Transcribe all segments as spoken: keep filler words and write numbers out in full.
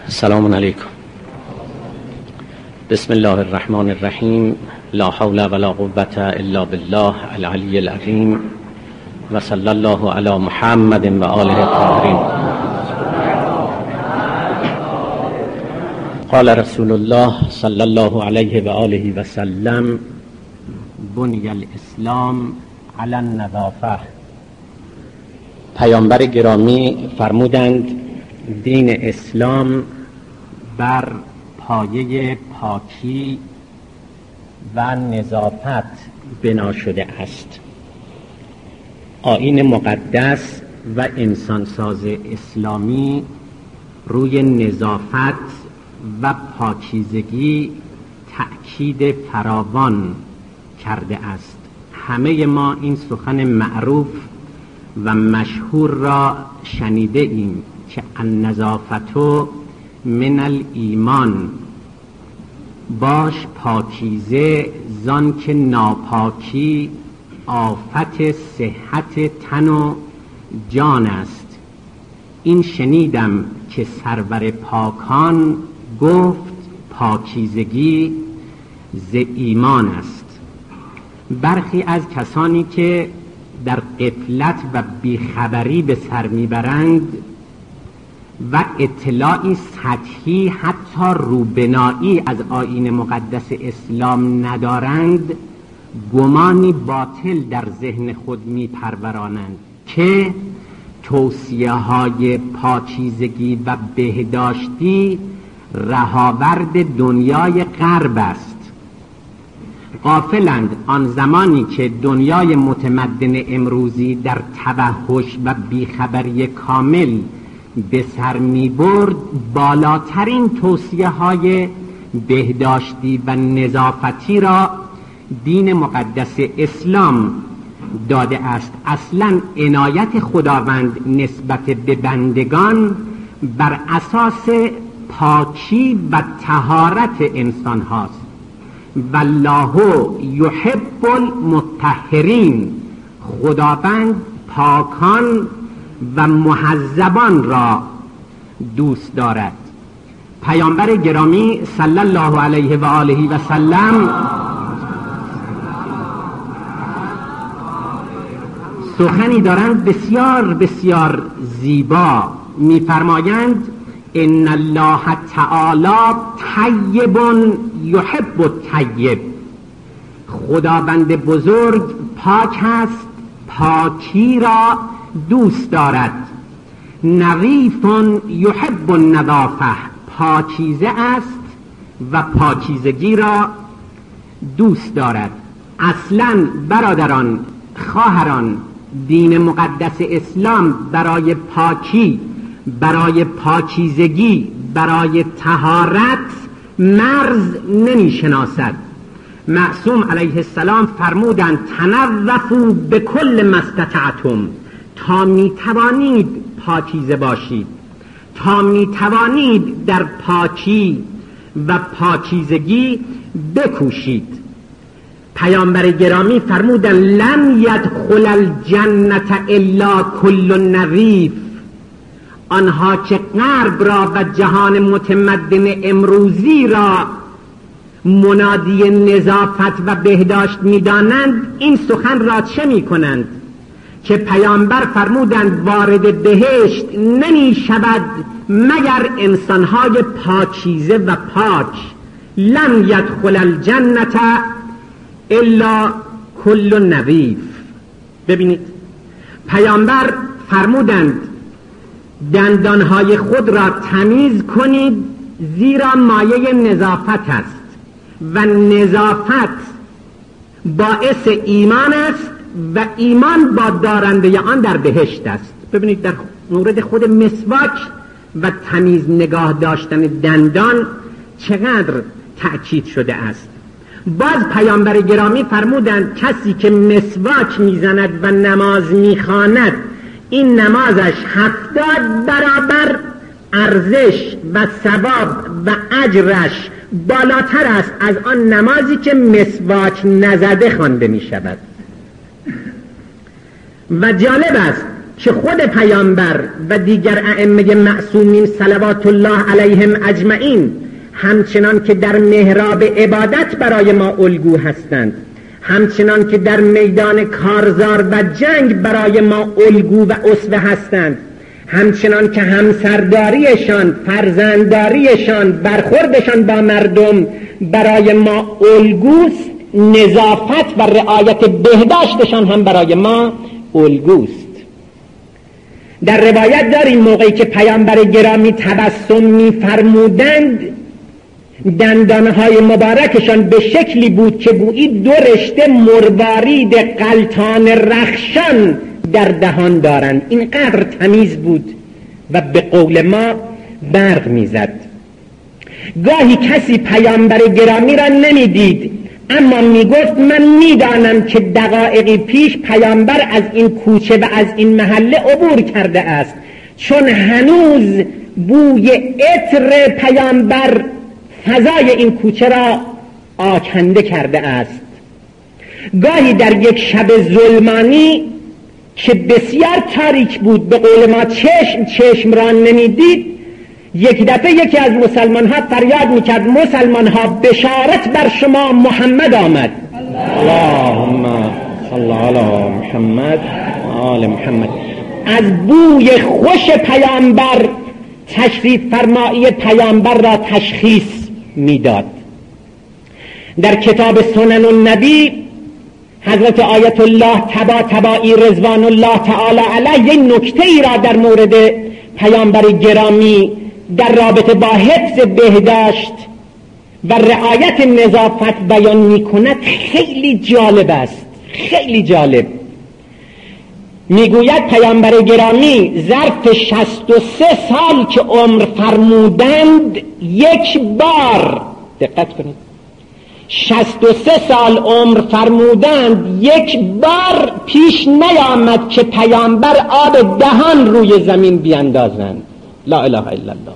السلام علیکم. بسم الله الرحمن الرحیم. لا حول ولا قوة الا بالله العلی العظیم و صلی الله علی محمد و آله الطاهرین. قال رسول الله صلی الله علیه و آله و سلم: بنی الاسلام علی النظافه. پیامبر گرامی فرمودند دین اسلام بر پایه پاکی و نظافت بنا شده است. آیین مقدس و انسانساز اسلامی روی نظافت و پاکیزگی تأکید فراوان کرده است. همه ما این سخن معروف و مشهور را شنیده ایم که النظافت من الایمان، باش پاکیزه زان که ناپاکی آفت صحت تن و جان است. این شنیدم که سرور پاکان گفت پاکیزگی ز ایمان است. برخی از کسانی که در غفلت و بیخبری به سر میبرند و اطلاعی سطحی حتی روبنایی از آیین مقدس اسلام ندارند، گمانی باطل در ذهن خود میپرورانند که توصیه های پاکیزگی و بهداشتی رهاورد دنیای غرب است. غافلند آن زمانی که دنیای متمدن امروزی در توحش و بیخبری کامل به سر می برد، بالاترین توصیه های بهداشتی و نظافتی را دین مقدس اسلام داده است. اصلا عنایت خداوند نسبت به بندگان بر اساس پاکی و طهارت انسان هاست. والله یحب المطهرین. خداوند پاکان و محذبان را دوست دارد. پیامبر گرامی صلی الله علیه و آله و سلم سخنی دارند بسیار بسیار زیبا. می‌فرمایند ان الله تعالی طیب یحب الطیب. خداوند بزرگ پاک است، پاکی را دوست دارد. نظیف یحب النظافه. پاکیزه است و پاکیزگی را دوست دارد. اصلا برادران، خواهران، دین مقدس اسلام برای پاکی، برای پاکیزگی، برای طهارت مرز نمی شناسد. معصوم علیه السلام فرمودند تنظفوا بكل ما استطعتم. تا می توانید پاکیزه باشید، تا می توانید در پاکی و پاکیزگی بکوشید. پیامبر گرامی فرمودند لن یدخل الجنة الا کل نظیف. آنها که غرب را و جهان متمدن امروزی را منادی نظافت و بهداشت می‌دانند، این سخن را چه می‌کنند که پیامبر فرمودند وارد بهشت نمی شود مگر انسانهای پاکیزه و پاک. لن یدخل الجنة الا کل نظیف. ببینید پیامبر فرمودند دندانهای خود را تمیز کنید زیرا مایه نظافت است و نظافت باعث ایمان است و ایمان با دارنده آن در بهشت است. ببینید در مورد خود مسواک و تمیز نگاه داشتن دندان چقدر تأکید شده است. باز پیامبر گرامی فرمودند کسی که مسواک میزند و نماز میخواند این نمازش هفتاد برابر ارزش و ثواب و اجرش بالاتر است از آن نمازی که مسواک نزده خوانده می شود. و جالب است که خود پیامبر و دیگر ائمه معصومین صلوات الله علیهم اجمعین همچنان که در محراب عبادت برای ما الگو هستند، همچنان که در میدان کارزار و جنگ برای ما الگو و اسوه هستند، همچنان که همسرداریشان، فرزندداریشان، برخوردشان با مردم برای ما الگوست، نظافت و رعایت بهداشتشان هم برای ما الگوست. در روایت داریم موقعی که پیامبر گرامی تبسم می‌فرمودند دندانهای مبارکشان به شکلی بود که گویی دو رشته مروارید غلطان رخشان در دهان دارند. اینقدر تمیز بود و به قول ما برق میزد. گاهی کسی پیامبر گرامی را نمیدید، اما میگفت من میدانم که دقایقی پیش پیامبر از این کوچه و از این محله عبور کرده است، چون هنوز بوی عطر پیامبر فضای این کوچه را آکنده کرده است. گاهی در یک شب ظلمانی که بسیار تاریک بود، به قول ما چشم چشم را نمیدید، یک دفعه یکی از مسلمان ها فریاد میکرد مسلمان ها بشارت بر شما، محمد آمد. اللهم صل علی محمد آل محمد. از بوی خوش پیامبر تشریف فرمایی پیامبر را تشخیص میداد. در کتاب سنن النبی حضرت آیت الله تبا تبایی رضوان الله تعالی علیه نکته ای را در مورد پیامبر گرامی در رابطه با حفظ بهداشت و رعایت نظافت بیان می کند. خیلی جالب است، خیلی جالب. میگوید پیامبر گرامی ظرف شصت و سه سال که عمر فرمودند یک بار، دقت کنید، شصت و سه سال عمر فرمودند یک بار پیش نیامد که پیامبر آب دهان روی زمین بیاندازند. لا اله الا الله.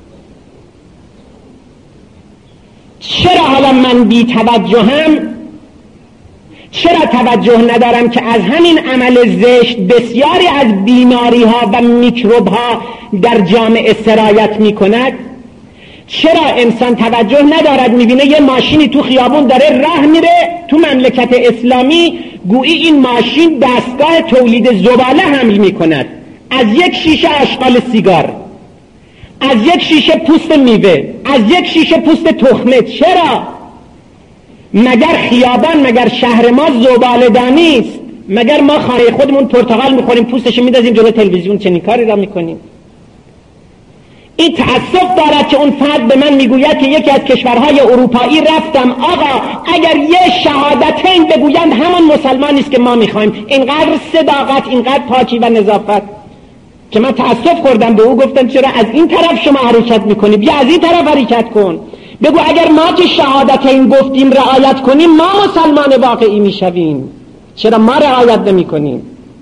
چرا حالا من بی توجهم؟ چرا توجه ندارم که از همین عمل زشت بسیاری از بیماری ها و میکروب ها در جامعه سرایت می کند؟ چرا انسان توجه ندارد میبینه یه ماشینی تو خیابون داره راه میره تو مملکت اسلامی، گویی این ماشین دستگاه تولید زباله حمل میکند، از یک شیشه آشغال سیگار، از یک شیشه پوست میوه، از یک شیشه پوست تخمه. چرا؟ مگر خیابان، مگر شهر ما زباله‌دانی است؟ مگر ما خانه خودمون پرتقال میخوریم پوستش میندازیم جلوی تلویزیون؟ چنین کاری را میکنیم؟ این تأسف دارد که اون فرد به من میگوید که یکی از کشورهای اروپایی رفتم، آقا اگر یه شهادتین بگویند همان مسلمانی است که ما میخوایم. اینقدر صداقت، اینقدر پاکی و نظافت که من تأسف خوردم. به او گفتم چرا از این طرف شما حرکت میکنی؟ بیا از این طرف حرکت کن، بگو اگر ما که شهادتین گفتیم رعایت کنیم ما مسلمان واقعی میشویم، چرا ما رعایت نمی کنیم؟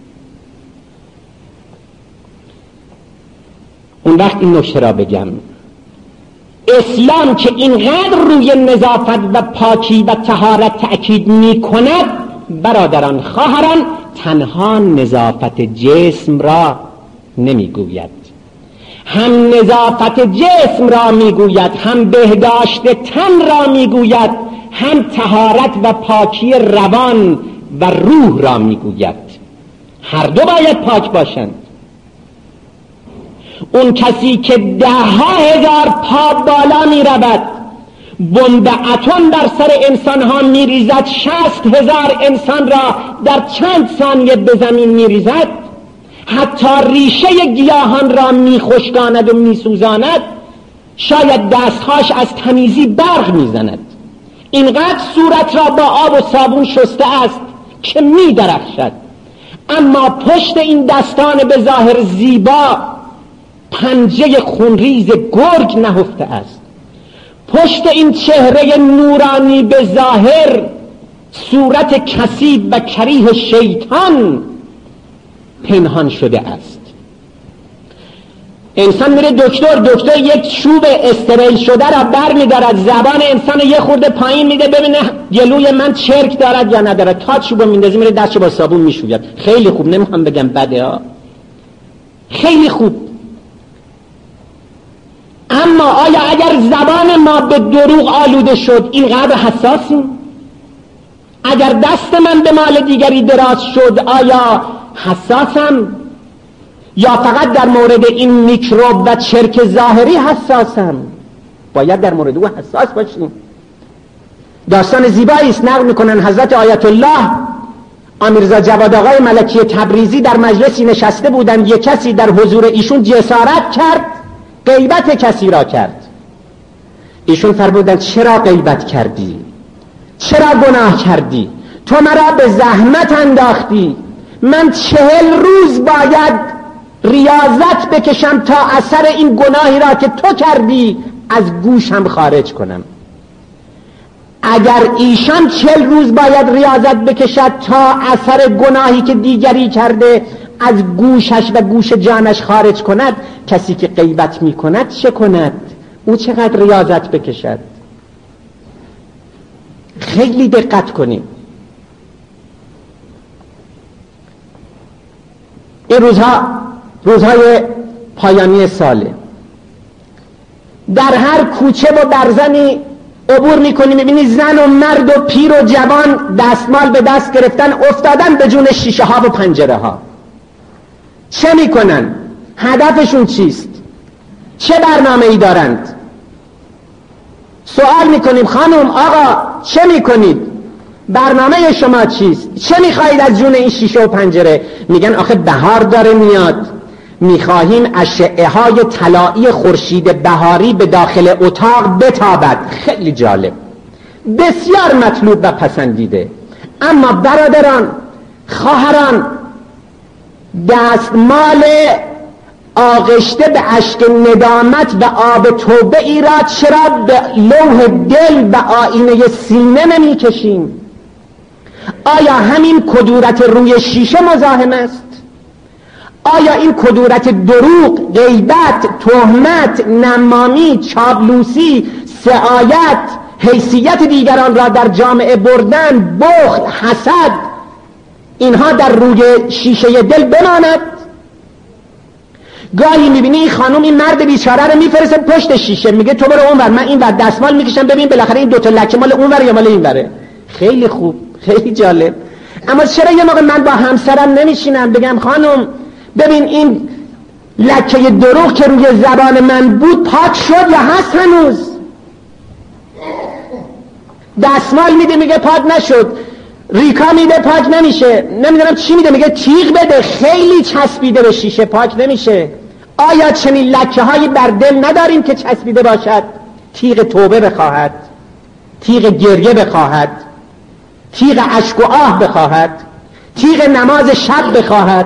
اون وقت این نکته را بگم، اسلام که اینقدر روی نظافت و پاکی و طهارت تأکید می کند، برادران خواهران، تنها نظافت جسم را نمی گوید، هم نظافت جسم را می گوید، هم بهداشت تن را می گوید، هم طهارت و پاکی روان و روح را می گوید. هر دو باید پاک باشند. اون کسی که ده ها هزار پا بالا می رود، بمب اتم در سر انسان ها می ریزد، شصت هزار انسان را در چند ثانیه به زمین می ریزد، حتی ریشه گیاهان را می خشکاند و می سوزاند، شاید دستهاش از تمیزی برق می زند، اینقدر صورت را با آب و صابون شسته است که می درخشد، اما پشت این دستان به ظاهر زیبا پنجه خونریز گرگ نهفته است. پشت این چهره نورانی به ظاهر صورت کثیب و کریه شیطان پنهان شده است. انسان میره دکتر، دکتر یک چوب استریل شده را بر میدارد، زبان انسان یه خورده پایین میده ببینه گلوی من چرک دارد یا ندارد، تا چوبو میندازه میره دستشو با صابون میشوید. خیلی خوب، نمیخوام بگم بده ها، خیلی خوب. اما آیا اگر زبان ما به دروغ آلوده شد اینقدر حساسیم؟ اگر دست من به مال دیگری دراز شد آیا حساسم؟ یا فقط در مورد این میکروب و چرک ظاهری حساسم؟ باید در مورد او حساس باشیم. داستان زیبایی است نقل میکنن حضرت آیت الله امیرزا جواد آقای ملکی تبریزی در مجلسی نشسته بودند، یک کسی در حضور ایشون جسارت کرد غیبت کسی را کرد. ایشون فرمودند چرا غیبت کردی؟ چرا گناه کردی؟ تو مرا به زحمت انداختی، من چهل روز باید ریاضت بکشم تا اثر این گناهی را که تو کردی از گوشم خارج کنم. اگر ایشان چهل روز باید ریاضت بکشد تا اثر گناهی که دیگری کرده از گوشش و گوش جانش خارج کند، کسی که غیبت می کند چه کند؟ او چقدر ریاضت بکشد؟ خیلی دقت کنیم. این روزها روزهای پایانی ساله، در هر کوچه و برزنی عبور میکنی میبینی زن و مرد و پیر و جوان دستمال به دست گرفتن افتادن به جون شیشه ها و پنجره ها. چه میکنن؟ هدفشون چیست؟ چه برنامه ای دارند؟ سوال میکنیم خانم آقا چه میکنید؟ برنامه شما چیست؟ چه میخواهید از جون این شیشه و پنجره؟ میگن آخه بهار داره میاد، میخواهیم اشعه های طلایی خورشید بهاری به داخل اتاق بتابد. خیلی جالب، بسیار مطلوب و پسندیده. اما برادران، خواهران، دستمال آغشته به اشک ندامت و آب توبه ای را چرا به لوح دل و آینه سینه نمی کشیم؟ آیا همین کدورت روی شیشه مزاحم است؟ آیا این کدورت دروغ، غیبت، تهمت، نمامی، چاپلوسی، سعایت، حیثیت دیگران را در جامعه بردن، بخل، حسد، اینها در روی شیشه دل بماند؟ گاهی میبینی این خانم این مرد بیچاره رو میفرسته پشت شیشه، میگه تو برو اونور، من این ور دستمال میکشم ببین بالاخره این دوتا لکه مال اونور یا مال اینوره. خیلی خوب، خیلی جالب. اما چرا یه موقع من با همسرم نمیشینم بگم خانم ببین این لکه دروغ که روی زبان من بود پاک شد یا هست هنوز؟ دستمال میده میگه پاک نشد، ریکا میده پاک نمیشه، نمیدونم چی میده میگه تیغ بده، خیلی چسبیده به شیشه پاک نمیشه. آیا چنین لکه هایی بر دل نداریم که چسبیده باشد؟ تیغ توبه بخواهد، تیغ گریه بخواهد، تیغ اشک و آه بخواهد، تیغ نماز شب بخواهد.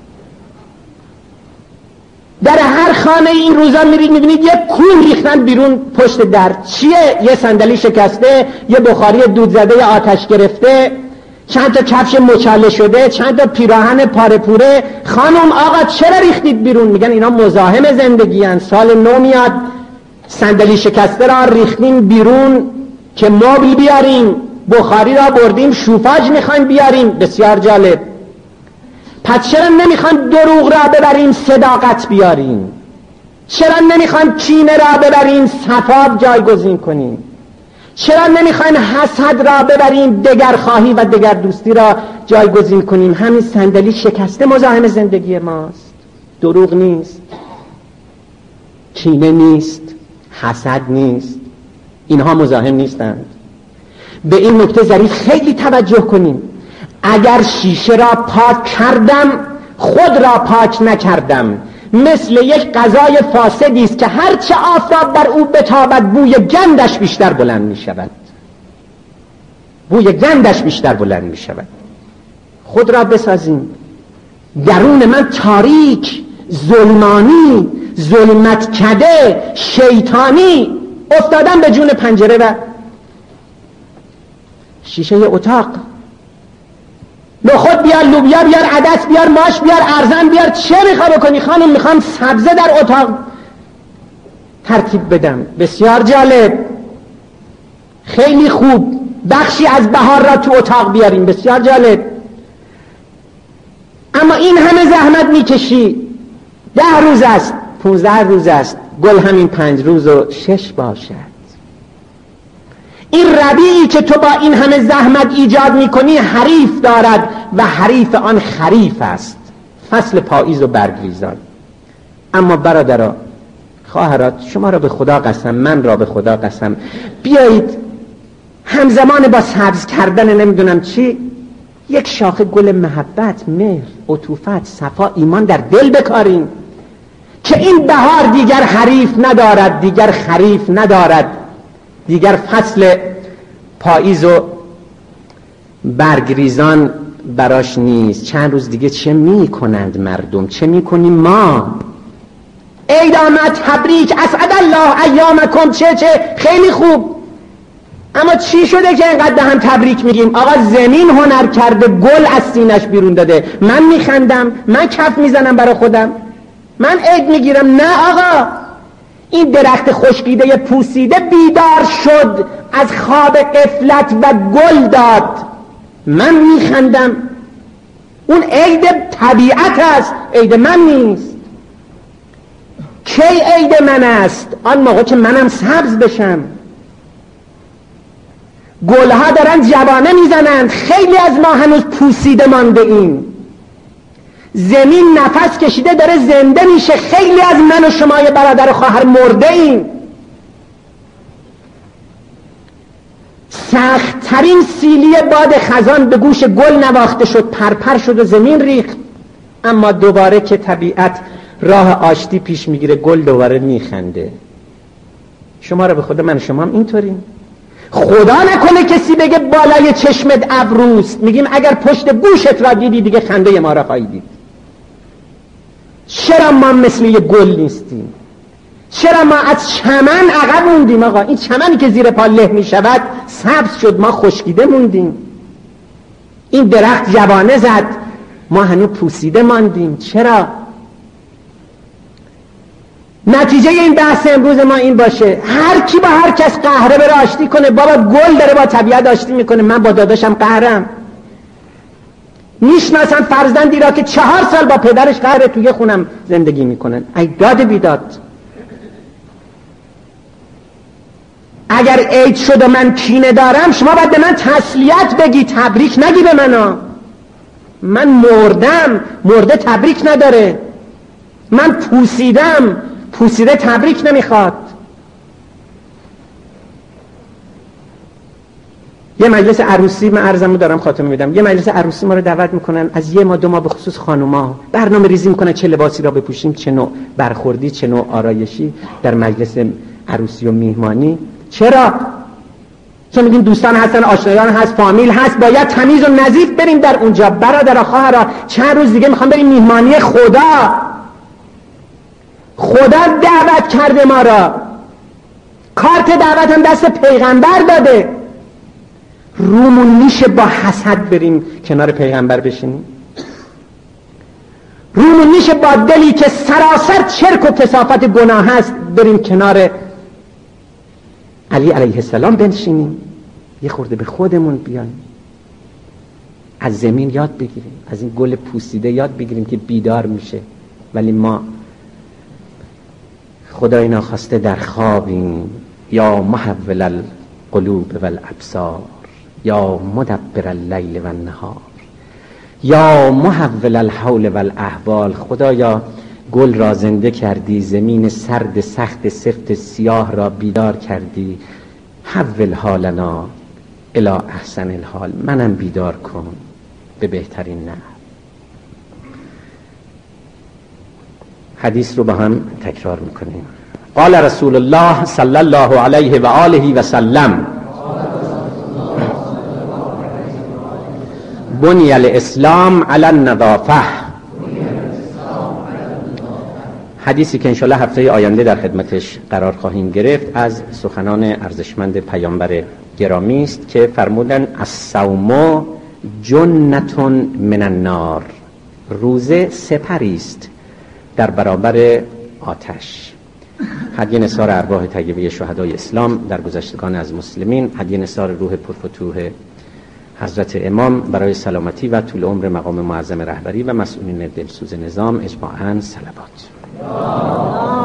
در هر خانه این روزا میرید میبینید یه کوه ریختن بیرون پشت در. چیه؟ یه صندلی شکسته، یه بخاری دود زده آتش گرفته، چند تا کفش مچاله شده، چند تا پیراهن پاره پوره. خانم آقا چرا ریختید بیرون؟ میگن اینا مزاحم زندگی هن. سال نو میاد، صندلی شکسته را ریختیم بیرون که مبل بیاریم، بخاری را بردیم شوفاژ میخوایم بیاریم. بسیار جالب. پس چرا نمیخوایم دروغ را ببریم صداقت بیاریم؟ چرا نمیخوایم کینه را ببریم صفا جایگزین کنیم؟ چرا نمیخوایم حسد را ببریم دگرخواهی و دگر دوستی را جایگزین کنیم؟ همین صندلی شکسته مزاحم زندگی ماست. دروغ نیست، کینه نیست، حسد نیست، اینها مزاحم نیستند. به این نکته ظریف خیلی توجه کنیم. اگر شیشه را پاک کردم خود را پاک نکردم، مثل یک غذای فاسدی است که هرچه آفتاب بر او بتابد بوی گندش بیشتر بلند می شود. بوی گندش بیشتر بلند می شود. خود را بسازیم. درون من تاریک، ظلمانی، ظلمت کده، شیطانی افتادن به جون پنجره و شیشه اتاق. نخود بیار، لوبیا بیار، عدس بیار، ماش بیار، ارزن بیار. چه میخوای بکنی خانم؟ میخوام سبزه در اتاق ترتیب بدم. بسیار جالب، خیلی خوب. بخشی از بهار را تو اتاق بیاریم. بسیار جالب. اما این همه زحمت میکشی، ده روز است، پونزده روز است، گل همین پنج روز و شش باشد. این ربیعی که تو با این همه زحمت ایجاد میکنی حریف دارد و حریف آن خریف است، فصل پاییز و برگریزان. اما برادرها، خواهرات، شما را به خدا قسم، من را به خدا قسم، بیایید همزمان با سبز کردن نمیدونم چی یک شاخه گل محبت، مهر، عطوفت، صفا، ایمان در دل بکاریم که این بهار دیگر حریف ندارد، دیگر خریف ندارد، دیگر فصل پاییز و برگریزان براش نیست. چند روز دیگه چه می کنند مردم؟ چه می کنیم ما؟ عید آمد، تبریک، اسعد الله ایامکم، چه چه خیلی خوب. اما چی شده که اینقدر به هم تبریک میگیم؟ آقا زمین هنر کرده، گل از سینش بیرون داده، من میخندم، من کف میزنم برای خودم، من عید میگیرم. نه آقا، این درخت خشکیده پوسیده بیدار شد از خواب غفلت و گل داد، من میخندم. اون عید طبیعت است، عید من نیست. کی عید من است؟ آن موقع که منم سبز بشم. گلها دارن جوانه میزنند، خیلی از ما هنوز پوسیده مانده ایم. زمین نفس کشیده داره زنده میشه، خیلی از من و شمای برادر و خواهر مرده ایم. سخت‌ترین سیلی باد خزان به گوش گل نواخته شد، پرپر شد و زمین ریخت. اما دوباره که طبیعت راه آشتی پیش میگیره، گل دوباره میخنده. شما را به خدا، من شما هم اینطوریم. خدا نکنه کسی بگه بالای چشمت ابروست، میگیم اگر پشت گوشت را دیدی دیگه خنده ما را خواهی دید. چرا ما مثل یه گل نیستیم؟ چرا ما از چمن عقب موندیم؟ آقا این چمنی که زیر پا له میشود سبز شد، ما خشکیده موندیم. این درخت جوانه زد، ما هنوز پوسیده ماندیم. چرا؟ نتیجه این بحث امروز ما این باشه هر کی با هر کس قهره بره آشتی کنه. بابا گل داره با طبیعت آشتی میکنه، من با داداشم قهرم. میشناسم فرزندی را که چهار سال با پدرش قهره توی خونم زندگی میکنن. ای داد بیداد، اگر عید شد و من کینه دارم، شما باید به من تسلیت بگی، تبریک نگی به منا. من مردم، مرده تبریک نداره. من پوسیدم، پوسیده تبریک نمیخواد. یه مجلس عروسی، من عرضمو دارم خاتمه میدم، یه مجلس عروسی ما رو دعوت میکنن از یه ماه دو ماه، به خصوص خانوما برنامه ریزی میکنن چه لباسی را بپوشیم، چه نوع برخوردی، چه نوع آرایشی در مجلس عروسی و میهمانی. چرا؟ چون میگیم دوستان هستن، آشنایان هست، فامیل هست، باید تمیز و نظیف بریم در اونجا. برادر خواهرا، چند روز دیگه میخوام بریم میهمانی خدا. خدا دعوت کرده ما را، کارت دعوت هم دست پیغمبر داده. رومون میشه با حسد بریم کنار پیغمبر بشینیم؟ رومون میشه با دلی که سراسر چرک و کثافت گناه هست بریم کنار علی علیه السلام بنشینیم؟ یه خورده به خودمون بیایم، از زمین یاد بگیریم، از این گل پوسیده یاد بگیریم که بیدار میشه. ولی ما خدای ناخواسته در خوابیم. یا محول القلوب والابصار، یا مدبر اللیل و النهار، یا محول الحول والاحوال. خدایا گل را زنده کردی، زمین سرد سخت سفت سیاه را بیدار کردی. حول حالنا الی احسن الحال، منم بیدار کن به بهترین نه. حدیث رو با هم تکرار میکنیم. قال رسول الله صلی الله علیه و آله و سلم: بنی الاسلام علی النظافه. حدیثی که انشاءالله هفته آینده در خدمتش قرار خواهیم گرفت از سخنان ارزشمند پیامبر گرامی است که فرمودن الصوم جنة من النار، روزه سپری است در برابر آتش. هدیه نثار ارواح طیبه شهدای اسلام در گذشتگان از مسلمین، هدیه نثار روح پرفتوح حضرت امام برای سلامتی و طول عمر مقام معظم رهبری و مسئولین دلسوز نظام. اجماعاً صلوات. لا